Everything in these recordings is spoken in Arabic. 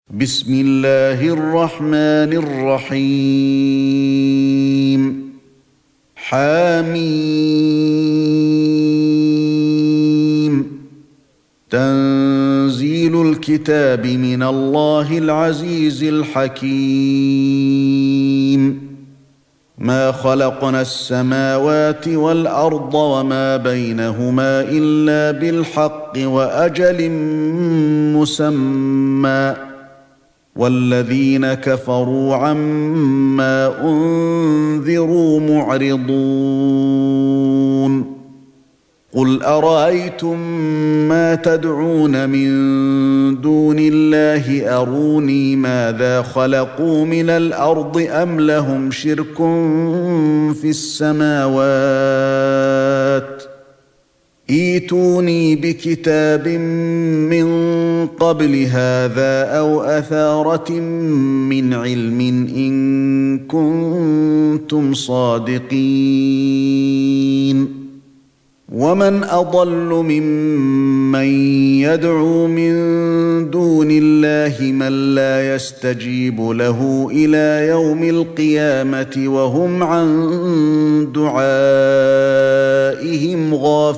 بسم الله الرحمن الرحيم حميم تنزيل الكتاب من الله العزيز الحكيم ما خلقنا السماوات والأرض وما بينهما إلا بالحق وأجل مسمى والذين كفروا عما أنذروا معرضون قل أرأيتم ما تدعون من دون الله أروني ماذا خلقوا من الأرض أم لهم شرك في السماوات ائتوني بكتاب من قبل هذا أو أثارة من علم إن كنتم صادقين ومن أضل ممن يدعو من دون الله من لا يستجيب له إلى يوم القيامة وهم عن دعائهم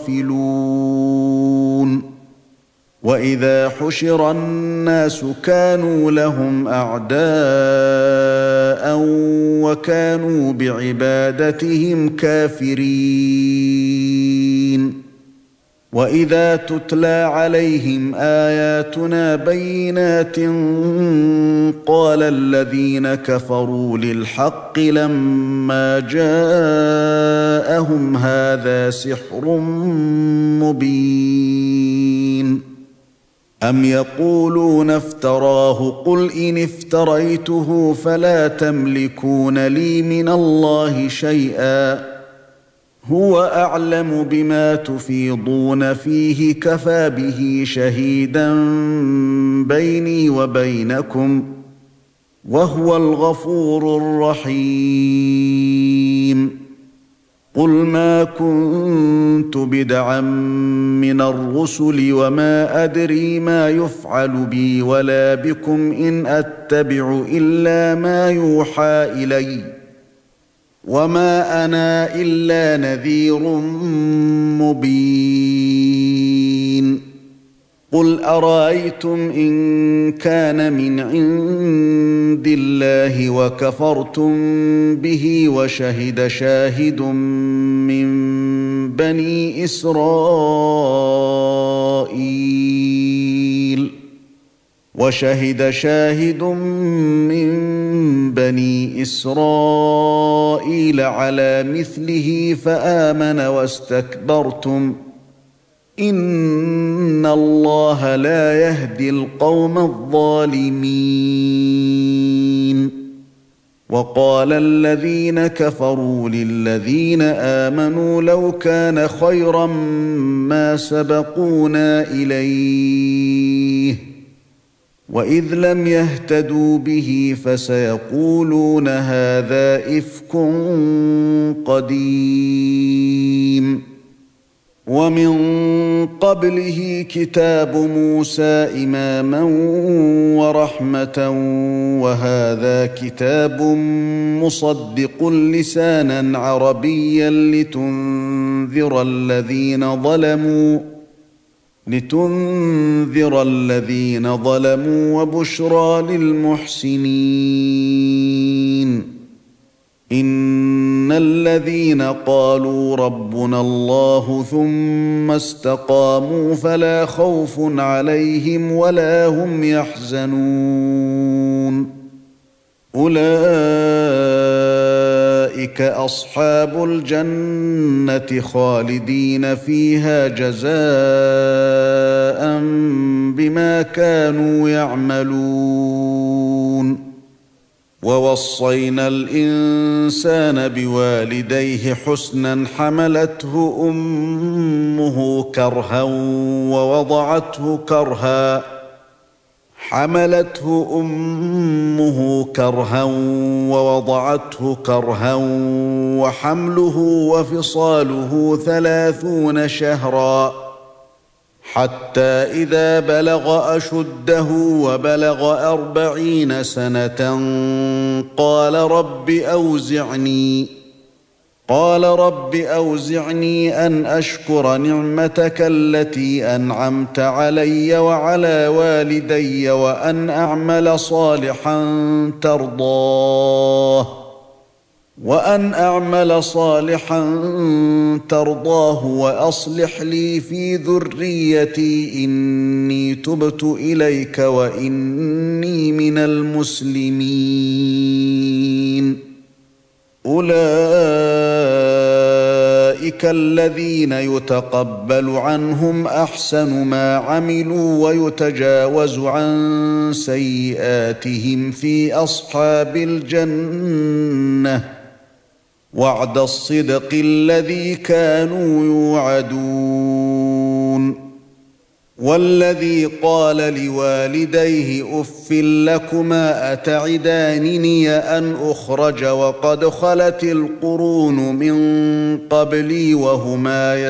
غافلون وإذا حشر الناس كانوا لهم أعداء وكانوا بعبادتهم كافرين وإذا تتلى عليهم آياتنا بينات قال الذين كفروا للحق لما جاءهم هذا سحر مبين أم يقولون افتراه قل إن افتريته فلا تملكون لي من الله شيئا هو أعلم بما تفيضون فيه كفى به شهيدا بيني وبينكم وهو الغفور الرحيم قل ما كنت بدعا من الرسل وما أدري ما يفعل بي ولا بكم إن أتبع إلا ما يوحى إلي وما أنا إلا نذير مبين قل أرأيتم إن كان من عند الله وكفرتم به وشهد شاهد من بني إسرائيل على مثله فآمن واستكبرتم إن الله لا يهدي القوم الظالمين وقال الذين كفروا للذين آمنوا لو كان خيرا ما سبقونا إليه وإذ لم يهتدوا به فسيقولون هذا إفك قديم ومن قبله كتاب موسى إماما ورحمة وهذا كتاب مصدق لسانا عربيا لتنذر الذين ظلموا وبشرى للمحسنين إن الذين قالوا ربنا الله ثم استقاموا فلا خوف عليهم ولا هم يحزنون أولئك أصحاب الجنة خالدين فيها جزاء بما كانوا يعملون ووصينا الإنسان بوالديه حسنا حملته أمه كرها ووضعته كرها وحمله وفصاله 30 شهرا حتى إذا بلغ أشده وبلغ 40 سنة قال رب أوزعني أن أشكر نعمتك التي أنعمت علي وعلى والدي وأن أعمل صالحا ترضاه وأصلح لي في ذريتي إني تبت إليك وإني من المسلمين. أولئك الذين يتقبل عنهم أحسن ما عملوا ويتجاوز عن سيئاتهم في أصحاب الجنة وعد الصدق الذي كانوا يوعدون. والذي قال لوالديه أف لكما أتعدانني أن أخرج وقد خلت القرون من قبلي وهما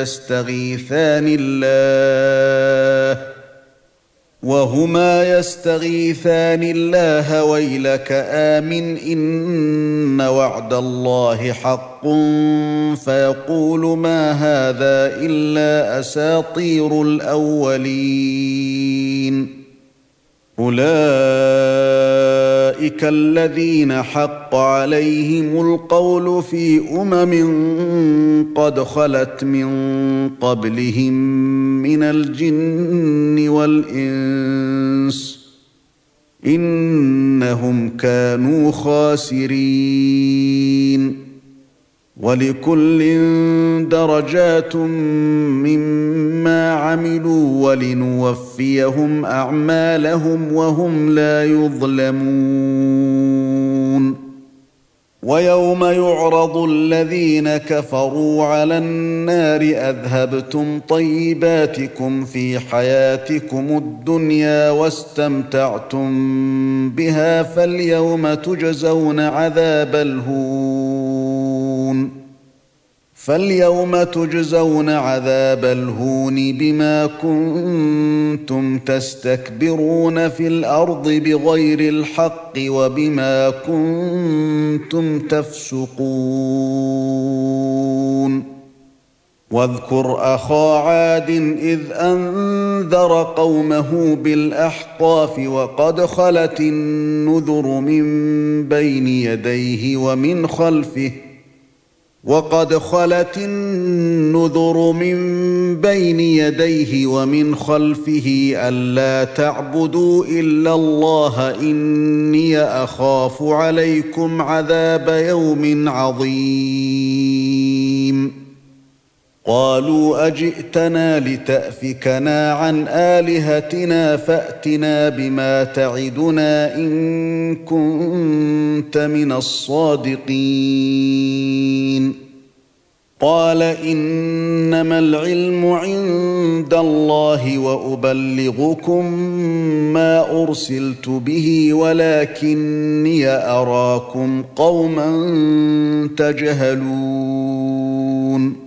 يستغيثان الله ويلك آمن إن وعد الله حق فيقول ما هذا إلا أساطير الأولين. أولئك الذين حق عليهم القول في قد خلت من قبلهم من الجن والإنس إنهم كانوا خاسرين. ولكل درجات مما عملوا ولنوفيهم أعمالهم وهم لا يظلمون. ويوم يعرض الذين كفروا على النار أذهبتم طيباتكم في حياتكم الدنيا واستمتعتم بها فاليوم تجزون عذاب الهون بما كنتم تستكبرون في الأرض بغير الحق وبما كنتم تفسقون. واذكر أخا عاد إذ أنذر قومه بالأحقاف وقد خلت النذر من بين يديه ومن خلفه ألا تعبدوا إلا الله إني أخاف عليكم عذاب يوم عظيم. قالوا أجئتنا لتأفكنا عن آلهتنا فأتنا بما تعدنا إن كنت من الصادقين. قال إنما العلم عند الله وأبلغكم ما أرسلت به ولكني أراكم قوما تجهلون.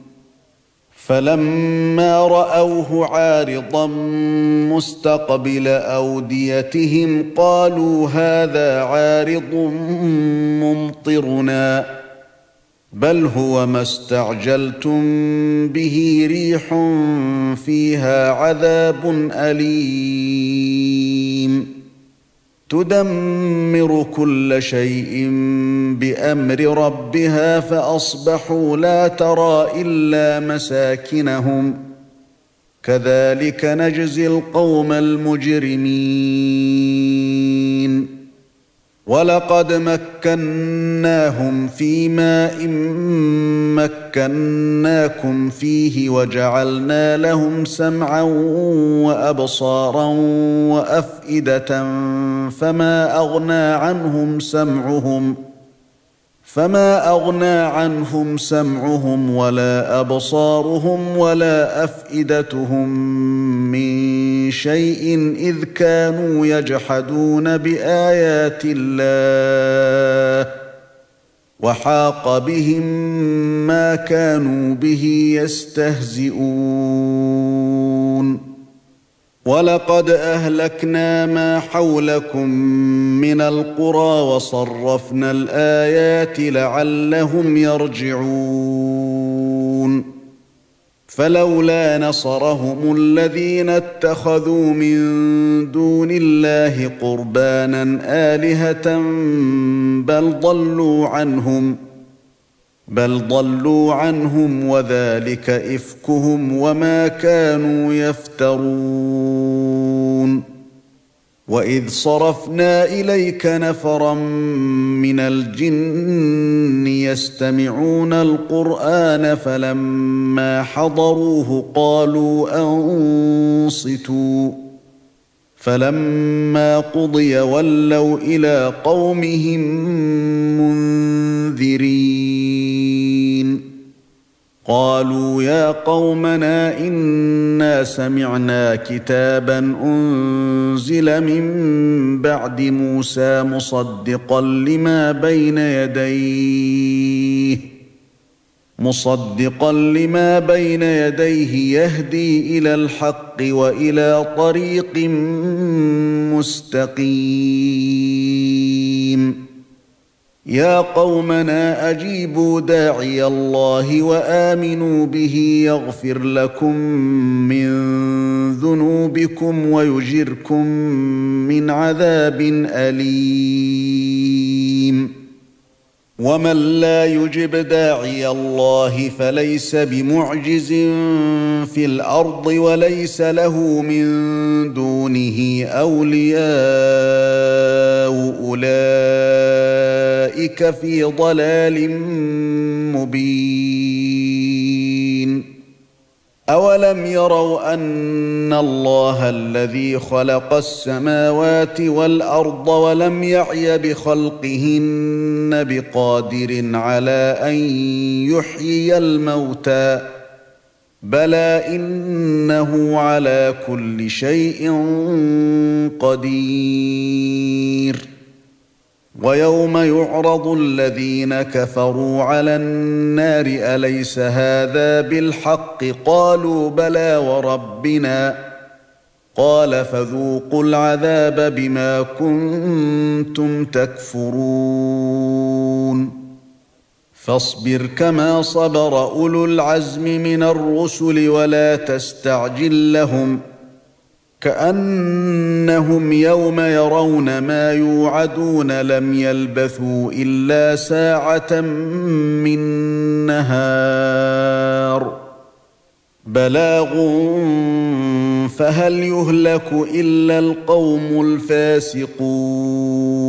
فلما رأوه عارضا مستقبل أوديتهم قالوا هذا عارض ممطرنا بل هو ما استعجلتم به ريح فيها عذاب أليم تدمر كل شيء بأمر ربها فأصبحوا لا ترى إلا مساكنهم كذلك نجزي القوم المجرمين. ولقد مكناهم في ماء مكناكم فيه وجعلنا لهم سمعا وأبصارا وأفئدة فما أغنى عنهم سمعهم ولا أبصارهم ولا أفئدتهم من شيء إذ كانوا يجحدون بآيات الله وحاق بهم ما كانوا به يستهزئون. وَلَقَدْ أَهْلَكْنَا مَا حَوْلَكُمْ مِنَ الْقُرَى وَصَرَّفْنَا الْآيَاتِ لَعَلَّهُمْ يَرْجِعُونَ فَلَوْلَا نَصَرَهُمُ الَّذِينَ اتَّخَذُوا مِن دُونِ اللَّهِ قُرْبَانًا آلِهَةً بل ضلوا عنهم وذلك إفكهم وما كانوا يفترون وإذ صرفنا إليك نفرا من الجن يستمعون القرآن فلما حضروه قالوا أنصتوا فلما قضي ولوا إلى قومهم منذرين قالوا يا قومنا إنا سمعنا كتابا أنزل من بعد موسى مصدقا لما بين يديه يهدي إلى الحق وإلى طريق مستقيم يا قومنا أجيبوا داعي الله وآمنوا به يغفر لكم من ذنوبكم ويجركم من عذاب أليم ومن لا يجب داعي الله فليس بمعجز في الأرض وليس له من دونه أولياء أولئك في ضلال مبين أولم يروا أن الله الذي خلق السماوات والأرض ولم يعي بخلقهن بقادر على أن يحيي الموتى بلى إنه على كل شيء قدير ويوم يعرض الذين كفروا على النار أليس هذا بالحق قالوا بلى وربنا قال فذوقوا العذاب بما كنتم تكفرون فاصبر كما صبر أولو العزم من الرسل ولا تستعجل لهم كأنهم يوم يرون ما يوعدون لم يلبثوا إلا ساعة من نهار بلاغ فهل يهلك إلا القوم الفاسقون